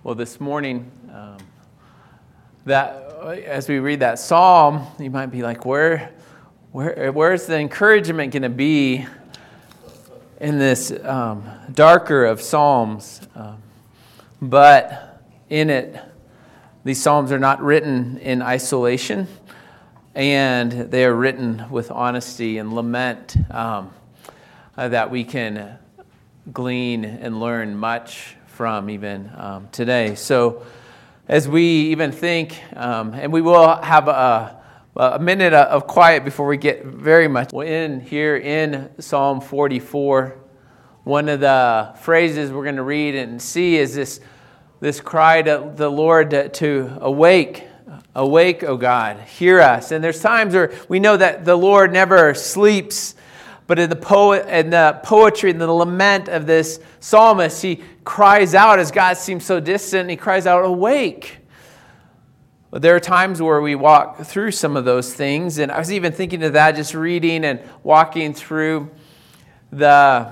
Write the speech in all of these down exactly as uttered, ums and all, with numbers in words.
Well, this morning, um, that as we read that psalm, you might be like, "Where, where, where's the encouragement going to be in this um, darker of psalms?" Um, but in it, these psalms are not written in isolation, and they are written with honesty and lament um, uh, that we can glean and learn much from even um, today. So as we even think, um, and we will have a, a minute of quiet before we get very much in here in Psalm forty-four. One of the phrases we're going to read and see is this, this cry to the Lord to, to awake, awake, O God, hear us. And there's times where we know that the Lord never sleeps. But in the poet and the poetry and the lament of this psalmist, he cries out as God seems so distant. He cries out, "Awake!" But there are times where we walk through some of those things, and I was even thinking of that, just reading and walking through the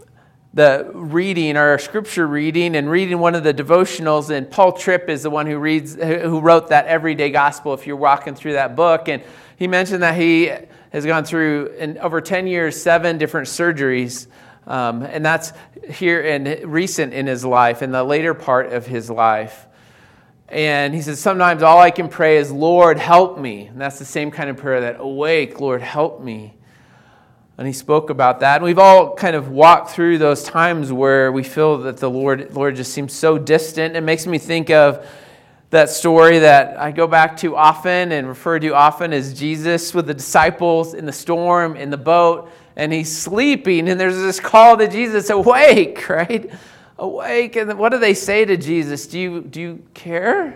the reading, our scripture reading, and reading one of the devotionals. And Paul Tripp is the one who reads, who wrote that Everyday Gospel. If you're walking through that book, and he mentioned that he has gone through, in over ten years, seven different surgeries. Um, and that's here in recent in his life, in the later part of his life. And he says, sometimes all I can pray is, "Lord, help me." And that's the same kind of prayer, that awake, Lord, help me. And he spoke about that. And we've all kind of walked through those times where we feel that the Lord, Lord just seems so distant. It makes me think of that story that I go back to often and refer to often as Jesus with the disciples in the storm, in the boat, and he's sleeping, and there's this call to Jesus, "Awake," right? Awake. And what do they say to Jesus? Do you, do you care?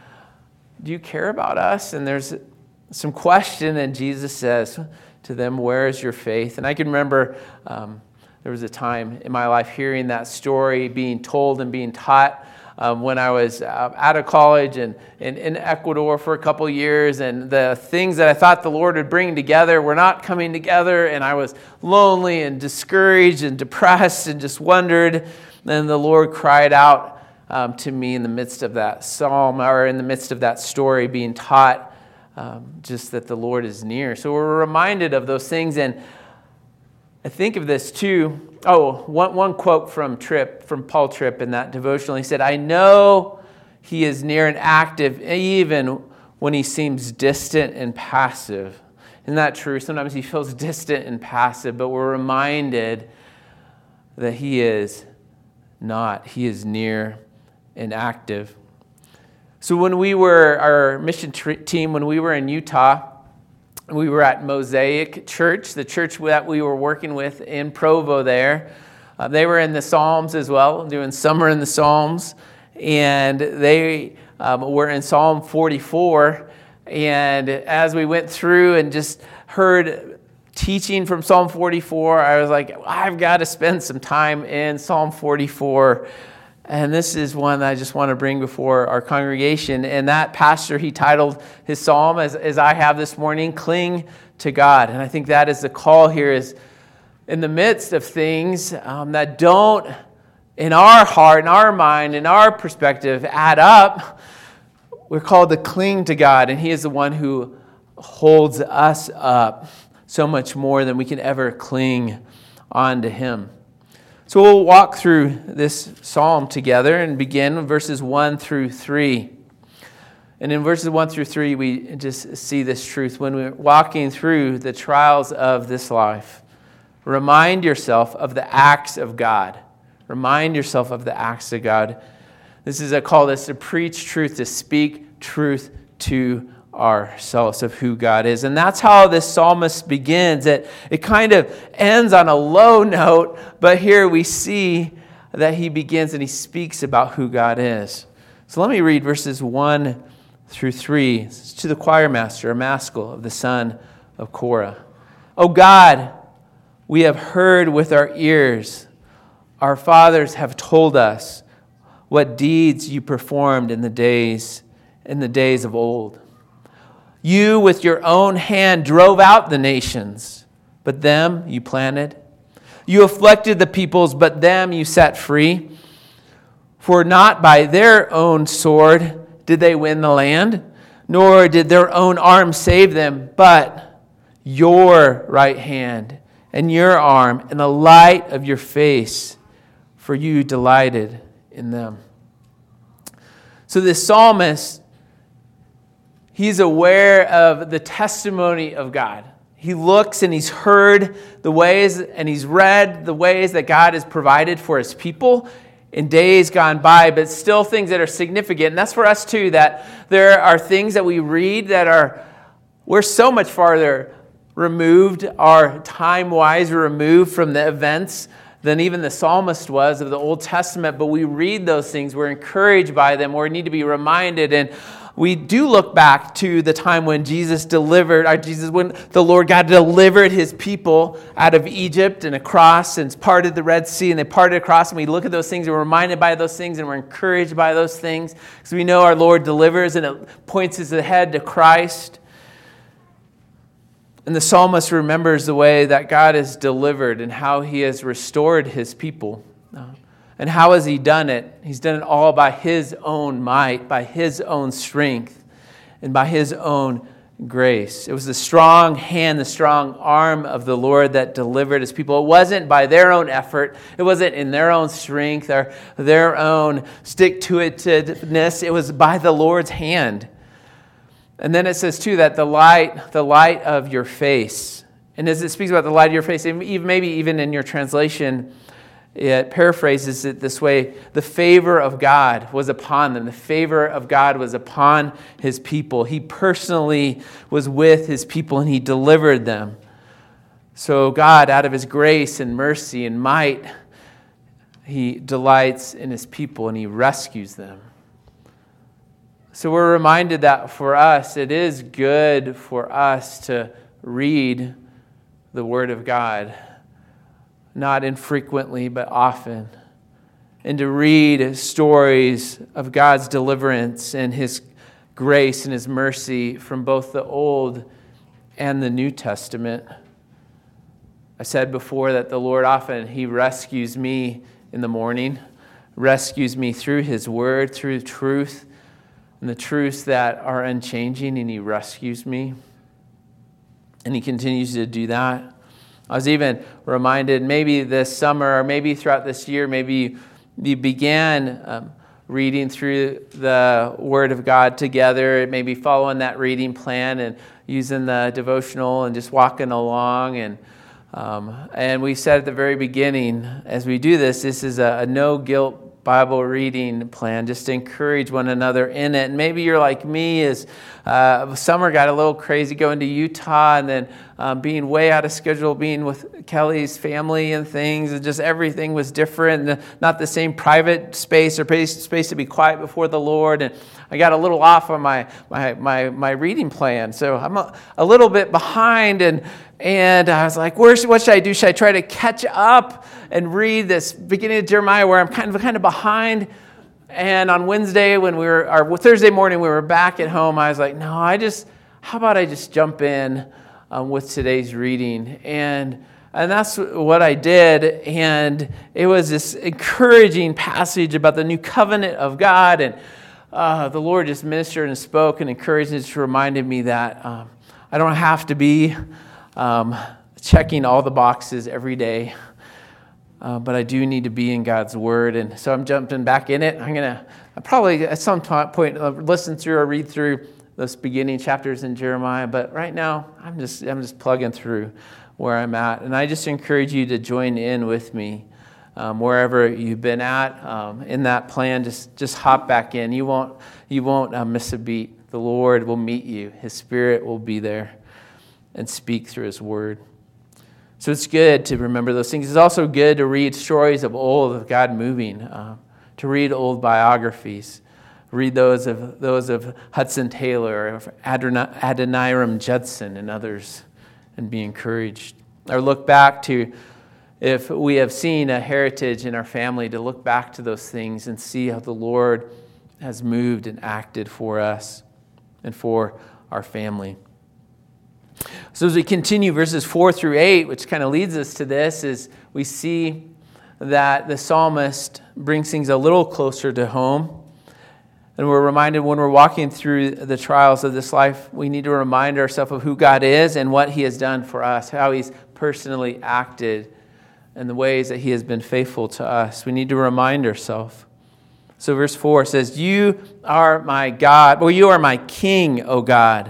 Do you care about us? And there's some question, and Jesus says to them, "Where is your faith?" And I can remember um, there was a time in my life hearing that story being told and being taught Um, when I was uh, out of college and, and in Ecuador for a couple years, and the things that I thought the Lord would bring together were not coming together, and I was lonely and discouraged and depressed and just wondered. And the Lord cried out um, to me in the midst of that psalm, or in the midst of that story being taught, um, just that the Lord is near. So we're reminded of those things, and I think of this too. Oh, one, one quote from Tripp, from Paul Tripp in that devotional. He said, "I know he is near and active even when he seems distant and passive." Isn't that true? Sometimes he feels distant and passive, but we're reminded that he is not. He is near and active. So when we were, our mission team, when we were in Utah, we were at Mosaic Church, the church that we were working with in Provo there. Uh, they were in the Psalms as well, doing Summer in the Psalms. And they um, were in Psalm forty-four. And as we went through and just heard teaching from Psalm forty-four, I was like, I've got to spend some time in Psalm forty-four. And this is one that I just want to bring before our congregation. And that pastor, he titled his psalm, as, as I have this morning, "Cling to God." And I think that is the call here, is in the midst of things um, that don't, in our heart, in our mind, in our perspective, add up, we're called to cling to God. And he is the one who holds us up so much more than we can ever cling on to him. So we'll walk through this psalm together and begin with verses one through three. And in verses one through three, we just see this truth. When we're walking through the trials of this life, remind yourself of the acts of God. Remind yourself of the acts of God. This is a call us to preach truth, to speak truth to ourselves of who God is. And that's how this psalmist begins. It, it kind of ends on a low note, but here we see that he begins and he speaks about who God is. So let me read verses one through three. It's to the choir master, a maskil of the son of Korah. "O God, we have heard with our ears. Our fathers have told us what deeds you performed in the days, in the days of old. You with your own hand drove out the nations, but them you planted. You afflicted the peoples, but them you set free. For not by their own sword did they win the land, nor did their own arm save them, but your right hand and your arm and the light of your face, for you delighted in them. So this psalmist, he's aware of the testimony of God. He looks and he's heard the ways and he's read the ways that God has provided for his people in days gone by, but still things that are significant. And that's for us too, that there are things that we read that are, we're so much farther removed, are time-wise removed from the events than even the psalmist was of the Old Testament. But we read those things, we're encouraged by them, we need to be reminded. And we do look back to the time when Jesus delivered, or Jesus, when the Lord God delivered his people out of Egypt and across and parted the Red Sea, and they parted across, and we look at those things and we're reminded by those things and we're encouraged by those things because we know our Lord delivers and it points us ahead to Christ. And the psalmist remembers the way that God has delivered and how he has restored his people. And how has he done it? He's done it all by his own might, by his own strength, and by his own grace. It was the strong hand, the strong arm of the Lord that delivered his people. It wasn't by their own effort. It wasn't in their own strength or their own stick-to-itiveness. It was by the Lord's hand. And then it says, too, that the light, the light of your face. And as it speaks about the light of your face, even maybe even in your translation, it paraphrases it this way: the favor of God was upon them. The favor of God was upon his people. He personally was with his people and he delivered them. So God, out of his grace and mercy and might, he delights in his people and he rescues them. So we're reminded that for us, it is good for us to read the Word of God. Not infrequently, but often. And to read stories of God's deliverance and his grace and his mercy from both the Old and the New Testament. I said before that the Lord often, he rescues me in the morning, rescues me through his word, through truth, and the truths that are unchanging, and he rescues me. And he continues to do that. I was even reminded maybe this summer or maybe throughout this year, maybe you began um, reading through the Word of God together, maybe following that reading plan and using the devotional and just walking along. And um, and we said at the very beginning, as we do this, this is a, a no-guilt Bible reading plan, just to encourage one another in it. And maybe you're like me, is uh, summer got a little crazy going to Utah and then um, being way out of schedule, being with Kelly's family and things, and just everything was different, and not the same private space or space to be quiet before the Lord. And I got a little off on my my my, my reading plan, so I'm a, a little bit behind, and and I was like, where should, what should I do? Should I try to catch up and read this beginning of Jeremiah where I'm kind of kind of behind? And on Wednesday, when we were, or Thursday morning, we were back at home, I was like, no, I just, how about I just jump in um, with today's reading? And and that's what I did. And it was this encouraging passage about the new covenant of God. And uh, the Lord just ministered and spoke and encouraged and just reminded me that um, I don't have to be um, checking all the boxes every day. Uh, but I do need to be in God's Word, and so I'm jumping back in it. I'm going to probably at some point uh, listen through or read through those beginning chapters in Jeremiah, but right now I'm just I'm just plugging through where I'm at, and I just encourage you to join in with me um, wherever you've been at um, in that plan. Just just hop back in. You won't you won't uh, miss a beat. The Lord will meet you. His Spirit will be there and speak through His Word. So it's good to remember those things. It's also good to read stories of old, of God moving, uh, to read old biographies, read those of those of Hudson Taylor, of Adon- Adoniram Judson, and others, and be encouraged. Or look back to, if we have seen a heritage in our family, to look back to those things and see how the Lord has moved and acted for us and for our family. So as we continue verses four through eight, which kind of leads us to this, is we see that the psalmist brings things a little closer to home. And we're reminded when we're walking through the trials of this life, we need to remind ourselves of who God is and what he has done for us, how he's personally acted, and the ways that he has been faithful to us. We need to remind ourselves. So verse four says, "You are my God, or you are my King, O God,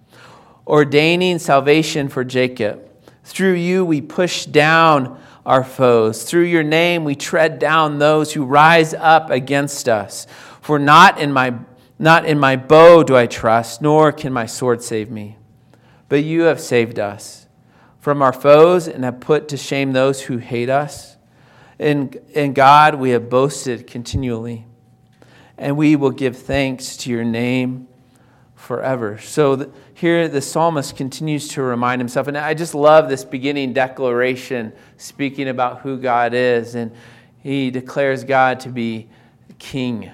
ordaining salvation for Jacob. Through you we push down our foes. Through your name we tread down those who rise up against us. For not in my not in my bow do I trust, nor can my sword save me. But you have saved us from our foes and have put to shame those who hate us. In, in God we have boasted continually, and we will give thanks to your name forever." So the, here the psalmist continues to remind himself, and I just love this beginning declaration speaking about who God is, and he declares God to be king.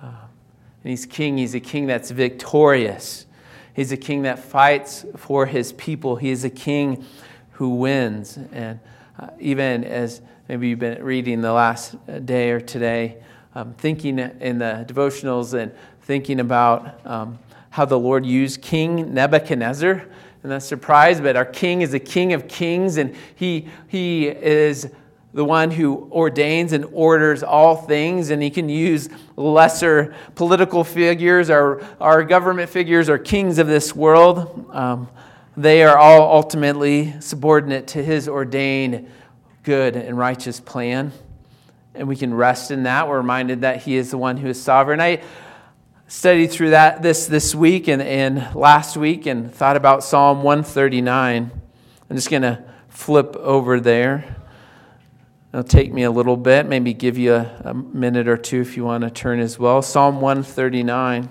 And he's king. He's a king that's victorious. He's a king that fights for his people. He is a king who wins. And uh, even as maybe you've been reading the last day or today, um, thinking in the devotionals and thinking about um, how the Lord used King Nebuchadnezzar. And that's surprise, but our king is a king of kings, and he he is the one who ordains and orders all things, and he can use lesser political figures or our government figures or kings of this world. Um, they are all ultimately subordinate to his ordained good and righteous plan, and we can rest in that. We're reminded that he is the one who is sovereign. I studied through that this this week and, and last week and thought about Psalm one thirty-nine. I'm just going to flip over there. It'll take me a little bit, maybe give you a, a minute or two if you want to turn as well. Psalm one thirty-nine.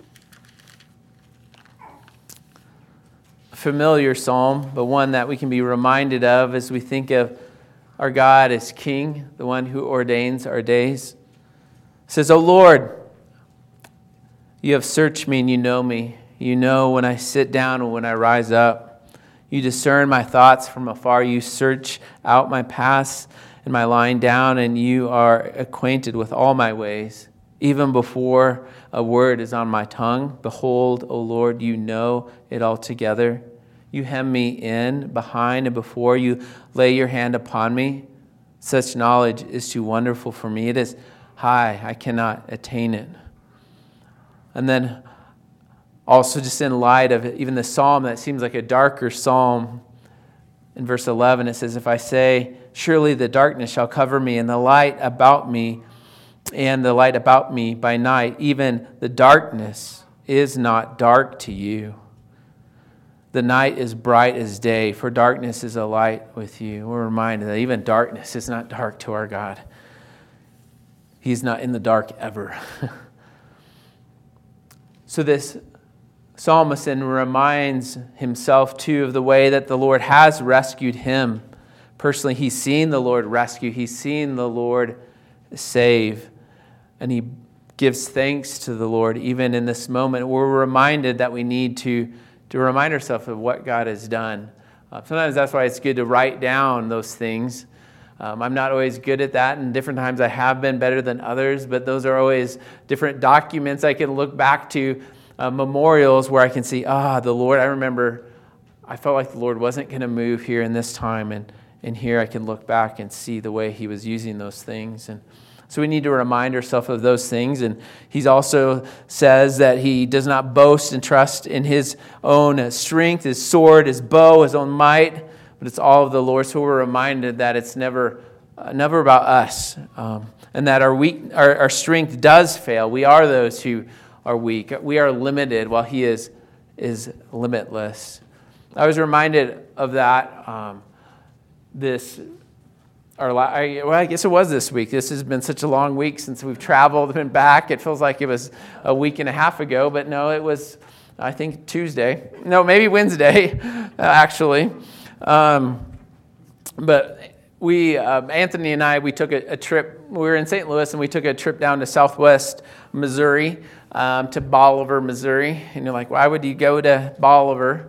A familiar psalm, but one that we can be reminded of as we think of our God as King, the one who ordains our days. It says, "O Lord, you have searched me and you know me. You know when I sit down and when I rise up. You discern my thoughts from afar. You search out my paths and my lying down, and you are acquainted with all my ways. Even before a word is on my tongue, behold, O Lord, you know it altogether. You hem me in, behind, and before. You lay your hand upon me. Such knowledge is too wonderful for me. It is high, I cannot attain it." And then also just in light of even the psalm that seems like a darker psalm, in verse eleven it says, "If I say, surely the darkness shall cover me, and the light about me, and the light about me by night, even the darkness is not dark to you. The night is bright as day, for darkness is a light with you." We're reminded that even darkness is not dark to our God. He's not in the dark ever. So this psalmist then reminds himself too of the way that the Lord has rescued him. Personally, he's seen the Lord rescue. He's seen the Lord save. And he gives thanks to the Lord even in this moment. We're reminded that we need to, to remind ourselves of what God has done. Uh, sometimes that's why it's good to write down those things. Um, I'm not always good at that, and different times I have been better than others, but those are always different documents I can look back to, uh, memorials where I can see, ah, the Lord, I remember I felt like the Lord wasn't going to move here in this time, and, and here I can look back and see the way he was using those things. And so we need to remind ourselves of those things. And he also says that he does not boast and trust in his own strength, his sword, his bow, his own might, but it's all of the Lord. So we're reminded that it's never uh, never about us, um, and that our weak, our, our strength does fail. We are those who are weak. We are limited while he is is limitless. I was reminded of that um, this, our, I, well, I guess it was this week. This has been such a long week since we've traveled, been back. It feels like it was a week and a half ago, but no, it was, I think, Tuesday. No, maybe Wednesday, actually. Um, but we, uh, Anthony and I, we took a, a trip. We were in Saint Louis, and we took a trip down to Southwest Missouri, um, to Bolivar, Missouri. And you're like, why would you go to Bolivar?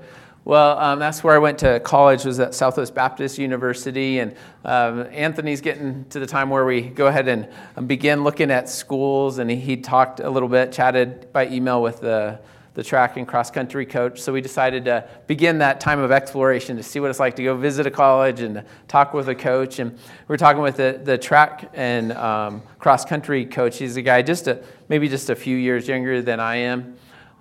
Well, um, that's where I went to college, was at Southwest Baptist University, and um, Anthony's getting to the time where we go ahead and um, begin looking at schools, and he, he talked a little bit, chatted by email with the, the track and cross-country coach, so we decided to begin that time of exploration to see what it's like to go visit a college and talk with a coach, and we were talking with the, the track and um, cross-country coach. He's a guy just a, maybe just a few years younger than I am.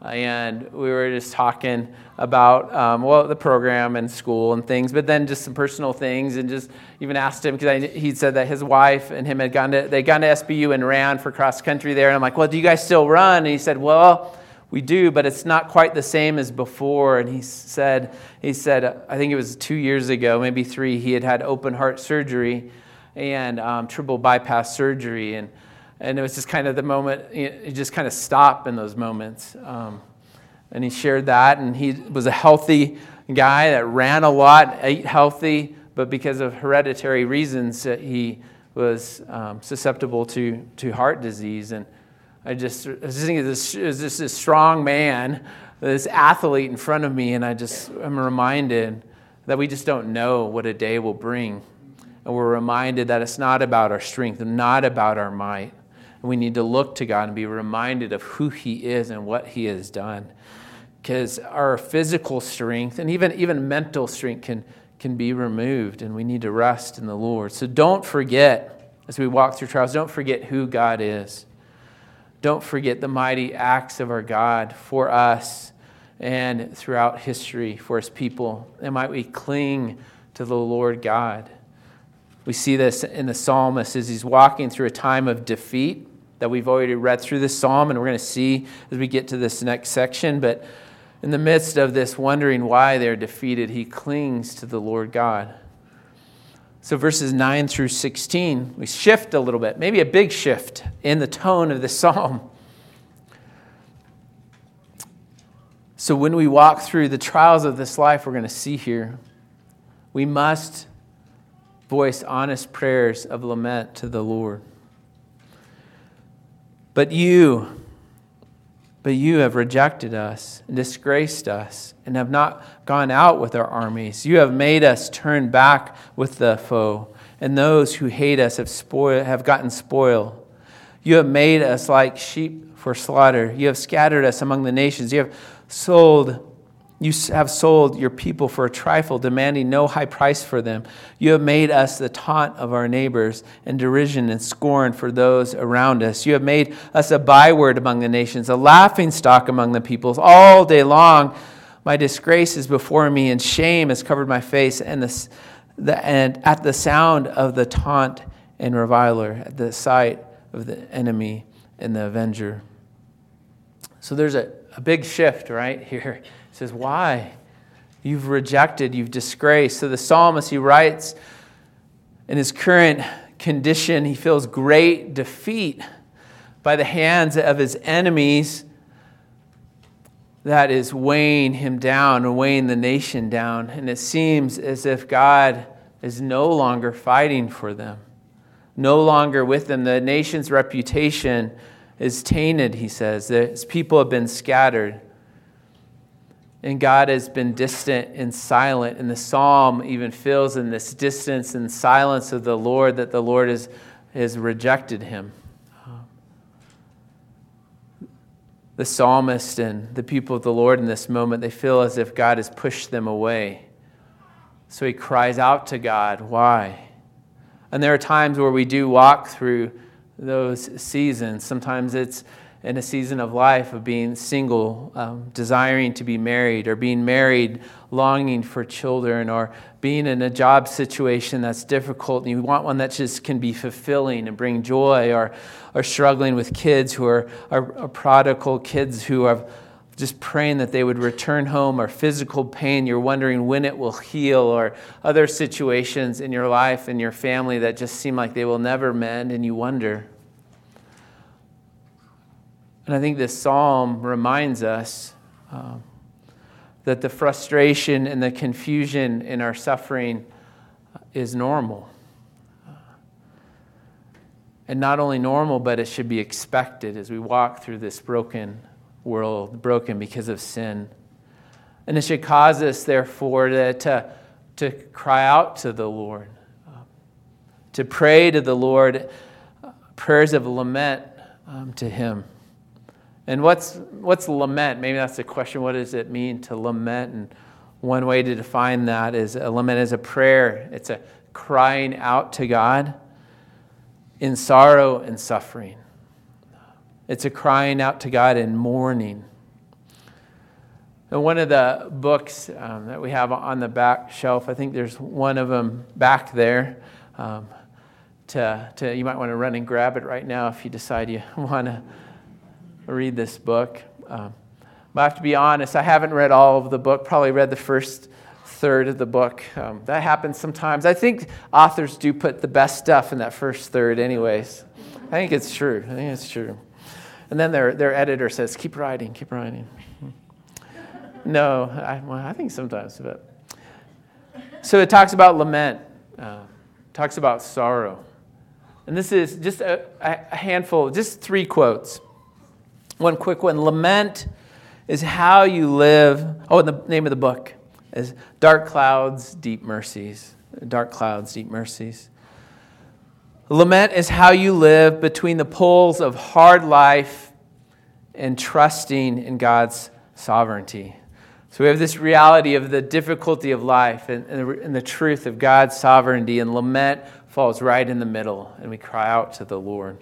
And we were just talking about, um, well, the program and school and things, but then just some personal things, and just even asked him, because he said that his wife and him had gone to, they'd gone to S B U and ran for cross country there. And I'm like, well, do you guys still run? And he said, well, we do, but it's not quite the same as before. And he said, he said, I think it was two years ago, maybe three, he had had open heart surgery and um, triple bypass surgery. And And it was just kind of the moment, it just kind of stopped in those moments. Um, and he shared that, and he was a healthy guy that ran a lot, ate healthy, but because of hereditary reasons, he was um, susceptible to, to heart disease. And I just, I was just thinking, this is just this strong man, this athlete in front of me, and I just am reminded that we just don't know what a day will bring. And we're reminded that it's not about our strength and not about our might. We need to look to God and be reminded of who He is and what He has done. Because our physical strength and even, even mental strength can, can be removed, and we need to rest in the Lord. So don't forget, as we walk through trials, don't forget who God is. Don't forget the mighty acts of our God for us and throughout history for His people. And might we cling to the Lord God. We see this in the psalmist as he's walking through a time of defeat that we've already read through this psalm, and we're going to see as we get to this next section. But in the midst of this wondering why they're defeated, he clings to the Lord God. So verses nine through sixteen, we shift a little bit, maybe a big shift in the tone of the psalm. So when we walk through the trials of this life, we're going to see here, we must voice honest prayers of lament to the Lord. But you, but you have rejected us and disgraced us and have not gone out with our armies. You have made us turn back with the foe, and those who hate us have spoil, have gotten spoil. You have made us like sheep for slaughter. You have scattered us among the nations. You have sold You have sold your people for a trifle, demanding no high price for them. You have made us the taunt of our neighbors and derision and scorn for those around us. You have made us a byword among the nations, a laughingstock among the peoples. All day long, my disgrace is before me, and shame has covered my face. And, the, the, and at the sound of the taunt and reviler, at the sight of the enemy and the avenger. So there's a, a big shift right here. He says, why? You've rejected, you've disgraced. So the psalmist, he writes, in his current condition, he feels great defeat by the hands of his enemies that is weighing him down and weighing the nation down. And it seems as if God is no longer fighting for them, no longer with them. The nation's reputation is tainted, he says. His people have been scattered. And God has been distant and silent. And the psalm even feels in this distance and silence of the Lord that the Lord has, has rejected him. The psalmist and the people of the Lord in this moment, they feel as if God has pushed them away. So he cries out to God, why? And there are times where we do walk through those seasons. Sometimes it's in a season of life of being single, um, desiring to be married, or being married, longing for children, or being in a job situation that's difficult and you want one that just can be fulfilling and bring joy, or, or struggling with kids who are, are, are prodigal kids who are just praying that they would return home, or physical pain, you're wondering when it will heal, or other situations in your life and your family that just seem like they will never mend, and you wonder. And I think this psalm reminds us um, that the frustration and the confusion in our suffering is normal. And not only normal, but it should be expected as we walk through this broken world, broken because of sin. And it should cause us, therefore, to, to, to cry out to the Lord, uh, to pray to the Lord, uh, prayers of lament um, to him. And what's what's lament? Maybe that's the question. What does it mean to lament? And one way to define that is a lament is a prayer. It's a crying out to God in sorrow and suffering. It's a crying out to God in mourning. And one of the books um, that we have on the back shelf, I think there's one of them back there. Um, to, to you might want to run and grab it right now if you decide you want to read this book. Um, but I have to be honest, I haven't read all of the book, probably read the first third of the book. Um, that happens sometimes. I think authors do put the best stuff in that first third anyways. I think it's true. I think it's true. And then their their editor says, keep writing, keep writing. No, I, well, I think sometimes. But so it talks about lament, uh, talks about sorrow. And this is just a, a handful, just three quotes. One quick one. Lament is how you live. Oh, and the name of the book is Dark Clouds, Deep Mercies. Dark Clouds, Deep Mercies. Lament is how you live between the poles of hard life and trusting in God's sovereignty. So we have this reality of the difficulty of life and, and, the, and the truth of God's sovereignty, and lament falls right in the middle, and we cry out to the Lord.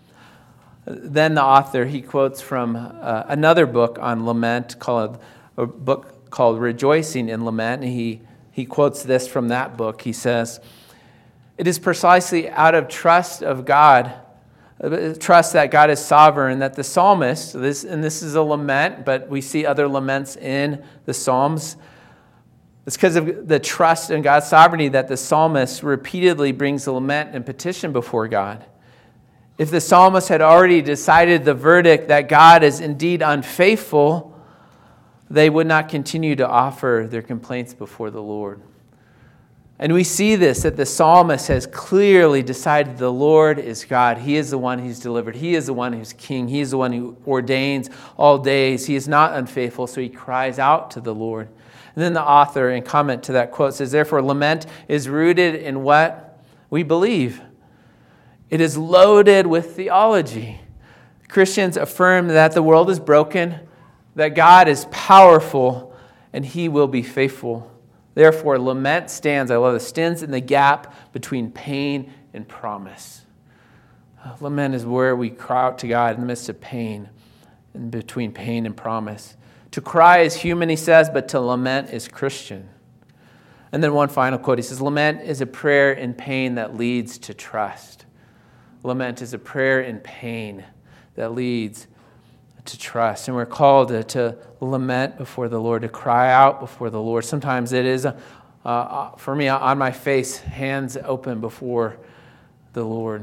Then the author, he quotes from uh, another book on lament, called a book called Rejoicing in Lament. And he, he quotes this from that book. He says, it is precisely out of trust of God, trust that God is sovereign, that the psalmist, this, and this is a lament, but we see other laments in the Psalms. It's because of the trust in God's sovereignty that the psalmist repeatedly brings a lament and petition before God. If the psalmist had already decided the verdict that God is indeed unfaithful, they would not continue to offer their complaints before the Lord. And we see this, that the psalmist has clearly decided the Lord is God. He is the one who's delivered. He is the one who's king. He is the one who ordains all days. He is not unfaithful, so he cries out to the Lord. And then the author, in comment to that quote, says, therefore, lament is rooted in what we believe. It is loaded with theology. Christians affirm that the world is broken, that God is powerful, and he will be faithful. Therefore, lament stands, I love this, stands in the gap between pain and promise. Lament is where we cry out to God in the midst of pain, in between pain and promise. To cry is human, he says, but to lament is Christian. And then one final quote, he says, lament is a prayer in pain that leads to trust. Lament is a prayer in pain that leads to trust. And we're called to, to lament before the Lord, to cry out before the Lord. Sometimes it is, uh, for me, on my face, hands open before the Lord.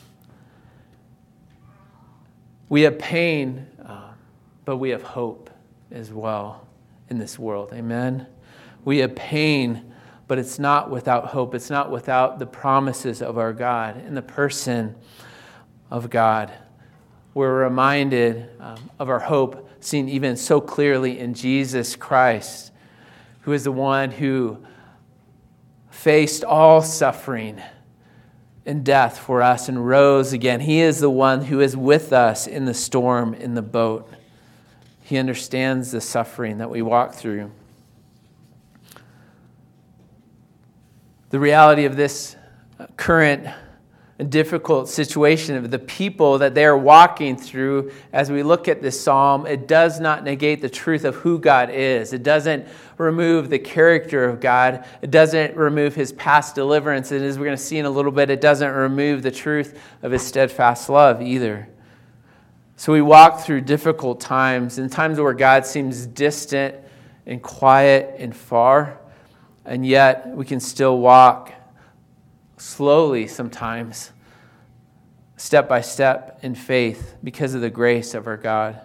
We have pain, uh, but we have hope as well in this world. Amen? We have pain, but it's not without hope. It's not without the promises of our God in the person of God. We're reminded um, of our hope seen even so clearly in Jesus Christ, who is the one who faced all suffering and death for us and rose again. He is the one who is with us in the storm, in the boat. He understands the suffering that we walk through. The reality of this current difficult situation of the people that they are walking through, as we look at this psalm, it does not negate the truth of who God is. It doesn't remove the character of God. It doesn't remove his past deliverance. And as we're going to see in a little bit, it doesn't remove the truth of his steadfast love either. So we walk through difficult times, in times where God seems distant and quiet and far, and yet we can still walk slowly sometimes, step by step in faith because of the grace of our God.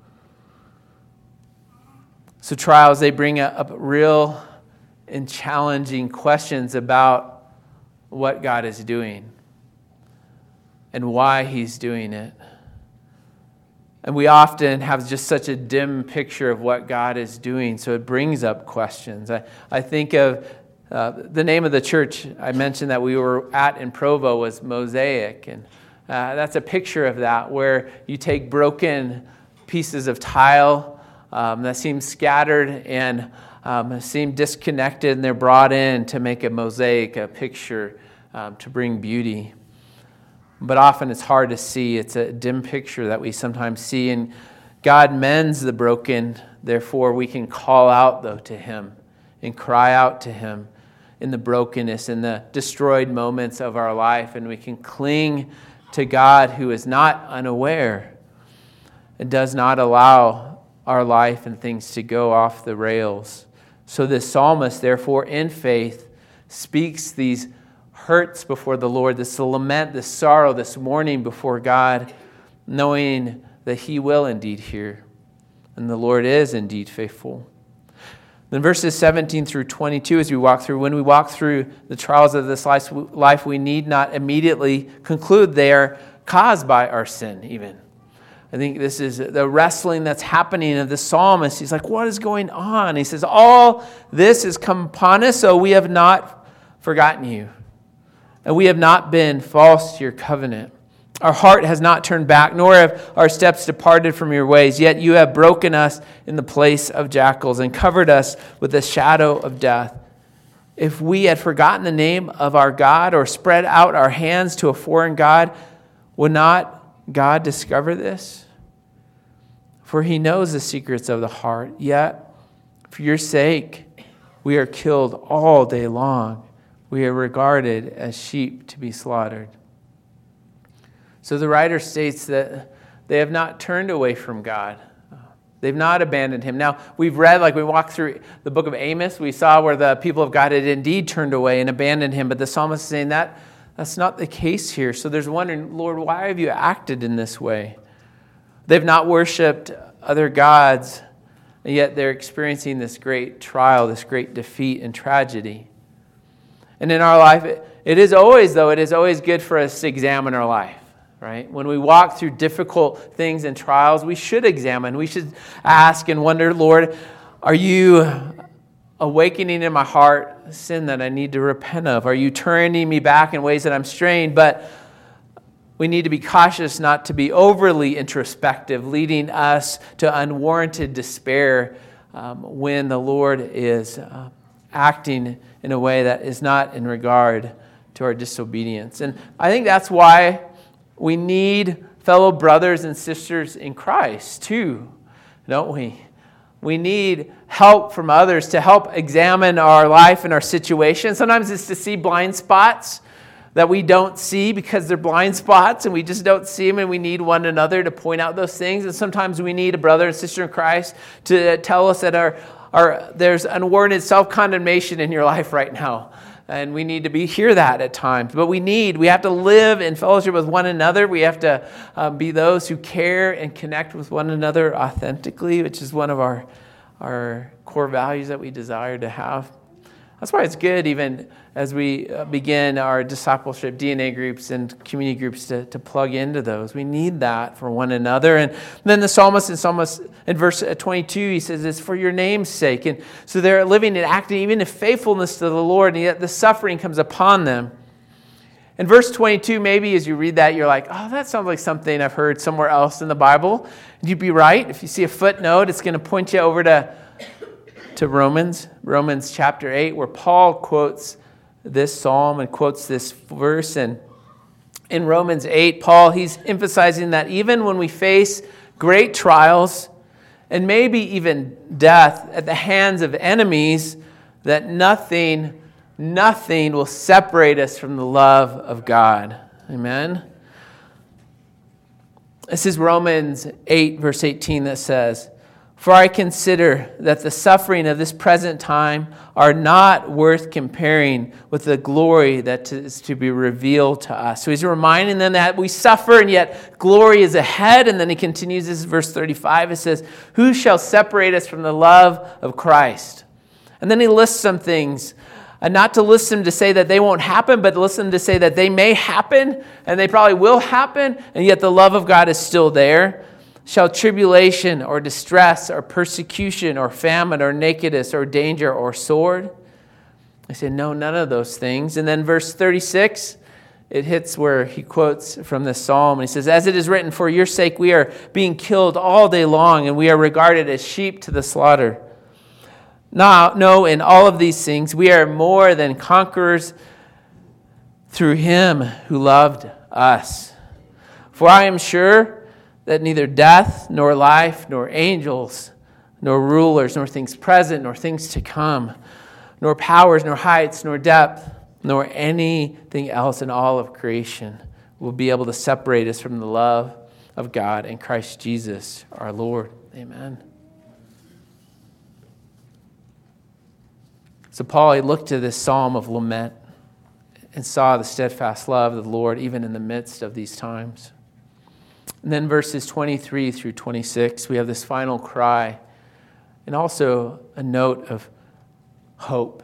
So trials, they bring up real and challenging questions about what God is doing and why he's doing it. And we often have just such a dim picture of what God is doing, so it brings up questions. I, I think of uh, the name of the church I mentioned that we were at in Provo was Mosaic, and uh, that's a picture of that, where you take broken pieces of tile um, that seem scattered and um, seem disconnected, and they're brought in to make a mosaic, a picture um, to bring beauty. But often it's hard to see. It's a dim picture that we sometimes see. And God mends the broken. Therefore, we can call out, though, to Him and cry out to Him in the brokenness, in the destroyed moments of our life. And we can cling to God, who is not unaware and does not allow our life and things to go off the rails. So this psalmist, therefore, in faith, speaks these hurts before the Lord, this lament, this sorrow, this mourning before God, knowing that He will indeed hear, and the Lord is indeed faithful. Then verses seventeen through twenty-two, as we walk through, when we walk through the trials of this life, we need not immediately conclude they are caused by our sin even. I think this is the wrestling that's happening of the psalmist. He's like, what is going on? He says, all this has come upon us, so we have not forgotten you. And we have not been false to your covenant. Our heart has not turned back, nor have our steps departed from your ways. Yet you have broken us in the place of jackals and covered us with the shadow of death. If we had forgotten the name of our God or spread out our hands to a foreign God, would not God discover this? For He knows the secrets of the heart. Yet, for your sake, we are killed all day long. We are regarded as sheep to be slaughtered. So the writer states that they have not turned away from God. They've not abandoned Him. Now, we've read, like we walked through the book of Amos, we saw where the people of God had indeed turned away and abandoned Him. But the psalmist is saying that that's not the case here. So there's wondering, Lord, why have you acted in this way? They've not worshipped other gods, and yet they're experiencing this great trial, this great defeat and tragedy. And in our life, it, it is always, though, it is always good for us to examine our life, right? When we walk through difficult things and trials, we should examine. We should ask and wonder, Lord, are you awakening in my heart sin that I need to repent of? Are you turning me back in ways that I'm straying? But we need to be cautious not to be overly introspective, leading us to unwarranted despair um, when the Lord is uh, acting in a way that is not in regard to our disobedience. And I think that's why we need fellow brothers and sisters in Christ too, don't we? We need help from others to help examine our life and our situation. Sometimes it's to see blind spots that we don't see because they're blind spots and we just don't see them, and we need one another to point out those things. And sometimes we need a brother and sister in Christ to tell us that our Or there's unwarranted self-condemnation in your life right now. And we need to be hear that at times. But we need, we have to live in fellowship with one another. We have to um, be those who care and connect with one another authentically, which is one of our, our core values that we desire to have. That's why it's good, even as we begin our discipleship D N A groups and community groups, to, to plug into those. We need that for one another. And then the psalmist in Psalmist in verse twenty-two, he says, it's for your name's sake. And so they're living and acting even in faithfulness to the Lord, and yet the suffering comes upon them. In verse twenty-two, maybe as you read that, you're like, oh, that sounds like something I've heard somewhere else in the Bible. And you'd be right. If you see a footnote, it's going to point you over to to Romans, Romans chapter eight, where Paul quotes this psalm and quotes this verse. And in Romans eight, Paul, he's emphasizing that even when we face great trials and maybe even death at the hands of enemies, that nothing, nothing will separate us from the love of God. Amen? This is Romans eight, verse eighteen, that says, for I consider that the suffering of this present time are not worth comparing with the glory that is to be revealed to us. So he's reminding them that we suffer and yet glory is ahead. And then he continues this, verse thirty-five. It says, who shall separate us from the love of Christ? And then he lists some things. And not to list them to say that they won't happen, but to list them to say that they may happen and they probably will happen. And yet the love of God is still there. Shall tribulation or distress or persecution or famine or nakedness or danger or sword? I said, no, none of those things. And then verse thirty-six, it hits where he quotes from this psalm. And he says, as it is written, for your sake we are being killed all day long, and we are regarded as sheep to the slaughter. Now, no, in all of these things we are more than conquerors through him who loved us. For I am sure that neither death, nor life, nor angels, nor rulers, nor things present, nor things to come, nor powers, nor heights, nor depth, nor anything else in all of creation will be able to separate us from the love of God and Christ Jesus our Lord. Amen. So Paul, he looked to this psalm of lament and saw the steadfast love of the Lord even in the midst of these times. And then verses twenty-three through twenty-six, we have this final cry and also a note of hope.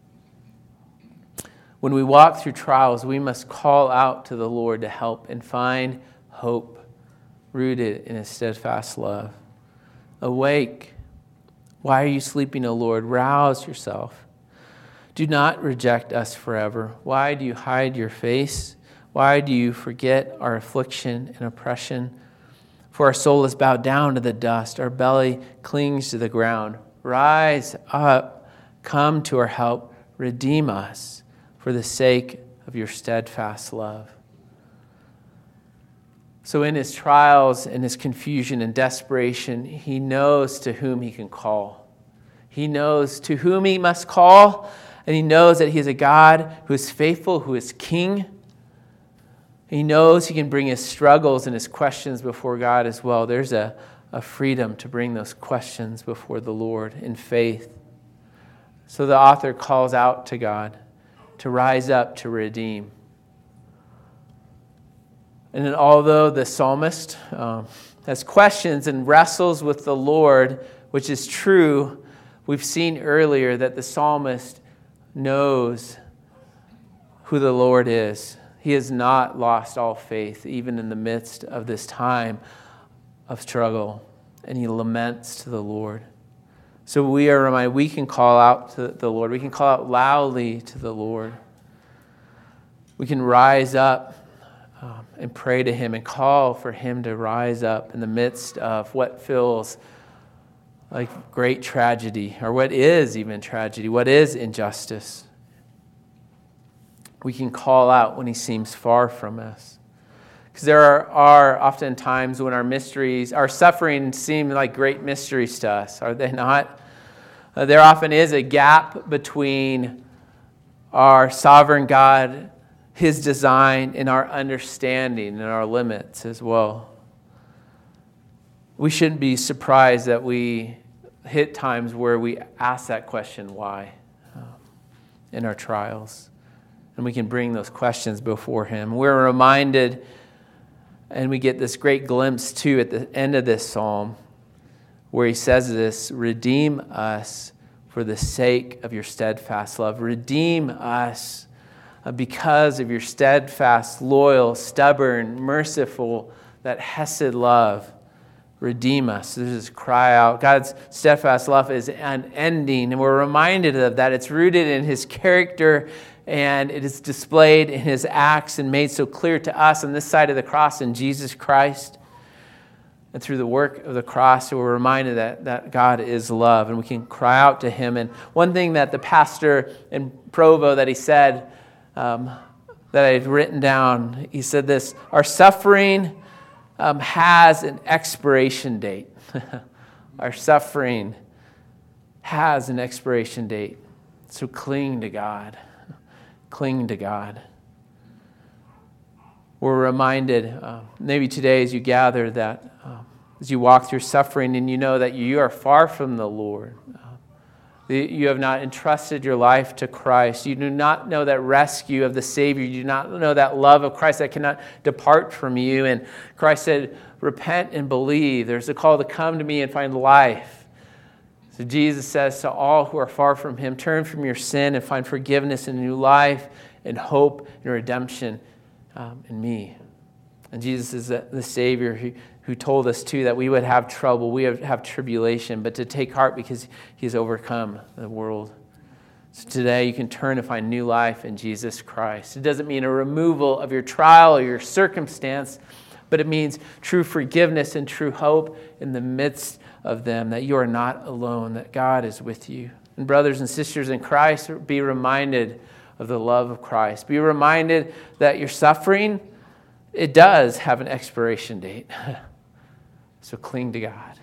When we walk through trials, we must call out to the Lord to help and find hope rooted in his steadfast love. Awake. Why are you sleeping, O Lord? Rouse yourself. Do not reject us forever. Why do you hide your face? Why do you forget our affliction and oppression? For our soul is bowed down to the dust. Our belly clings to the ground. Rise up. Come to our help. Redeem us for the sake of your steadfast love. So in his trials, in his confusion and desperation, he knows to whom he can call. He knows to whom he must call, and he knows that he is a God who is faithful, who is king. He knows he can bring his struggles and his questions before God as well. There's a, a freedom to bring those questions before the Lord in faith. So the author calls out to God to rise up to redeem. And then although the psalmist um, has questions and wrestles with the Lord, which is true, we've seen earlier that the psalmist knows who the Lord is. He has not lost all faith, even in the midst of this time of struggle, and he laments to the Lord. So we are reminded we can call out to the Lord. We can call out loudly to the Lord. We can rise up um, and pray to him and call for him to rise up in the midst of what feels like great tragedy, or what is even tragedy, what is injustice. We can call out when he seems far from us. Because there are, are often times when our mysteries, our sufferings seem like great mysteries to us, are they not? Uh, there often is a gap between our sovereign God, his design, and our understanding and our limits as well. We shouldn't be surprised that we hit times where we ask that question, why, um, in our trials. And we can bring those questions before him. We're reminded, and we get this great glimpse too at the end of this psalm, where he says this, redeem us for the sake of your steadfast love. Redeem us because of your steadfast, loyal, stubborn, merciful, that hesed love. Redeem us. There's this cry out. God's steadfast love is unending, and we're reminded of that. It's rooted in his character, and it is displayed in his acts and made so clear to us on this side of the cross in Jesus Christ. And through the work of the cross, we're reminded that, that God is love, and we can cry out to him. And one thing that the pastor in Provo that he said, um, that I've written down, he said this, our suffering um, has an expiration date. Our suffering has an expiration date. So cling to God. Cling to God. We're reminded, uh, maybe today as you gather, that um, as you walk through suffering and you know that you are far from the Lord, uh, you have not entrusted your life to Christ. You do not know that rescue of the Savior. You do not know that love of Christ that cannot depart from you. And Christ said, repent and believe. There's a call to come to me and find life. So Jesus says to all who are far from him, turn from your sin and find forgiveness and new life and hope and redemption um, in me. And Jesus is the, the Savior who, who told us too that we would have trouble, we would have tribulation, but to take heart because he has overcome the world. So today you can turn to find new life in Jesus Christ. It doesn't mean a removal of your trial or your circumstance, but it means true forgiveness and true hope in the midst of them, that you are not alone, that God is with you. And brothers and sisters in Christ, be reminded of the love of Christ. Be reminded that your suffering, it does have an expiration date. So cling to God.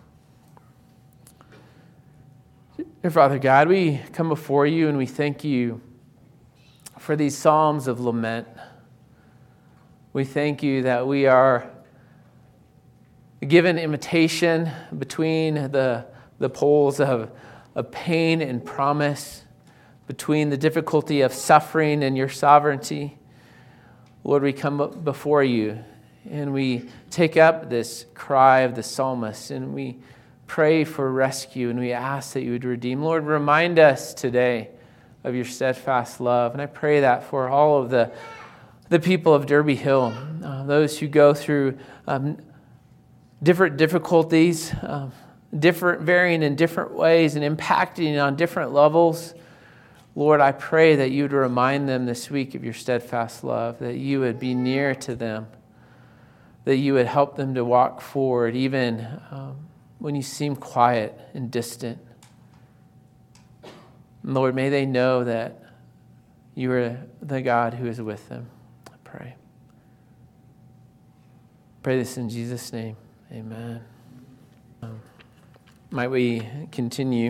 Dear Father God, we come before you and we thank you for these psalms of lament. We thank you that we are given imitation between the, the poles of, of pain and promise, between the difficulty of suffering and your sovereignty. Lord, we come before you and we take up this cry of the psalmist and we pray for rescue and we ask that you would redeem. Lord, remind us today of your steadfast love. And I pray that for all of the, the people of Derby Hill, uh, those who go through um, different difficulties, um, different varying in different ways and impacting on different levels. Lord, I pray that you would remind them this week of your steadfast love, that you would be near to them, that you would help them to walk forward even um, when you seem quiet and distant. Lord, may they know that you are the God who is with them. I pray. Pray this in Jesus' name. Amen. Um, might we continue?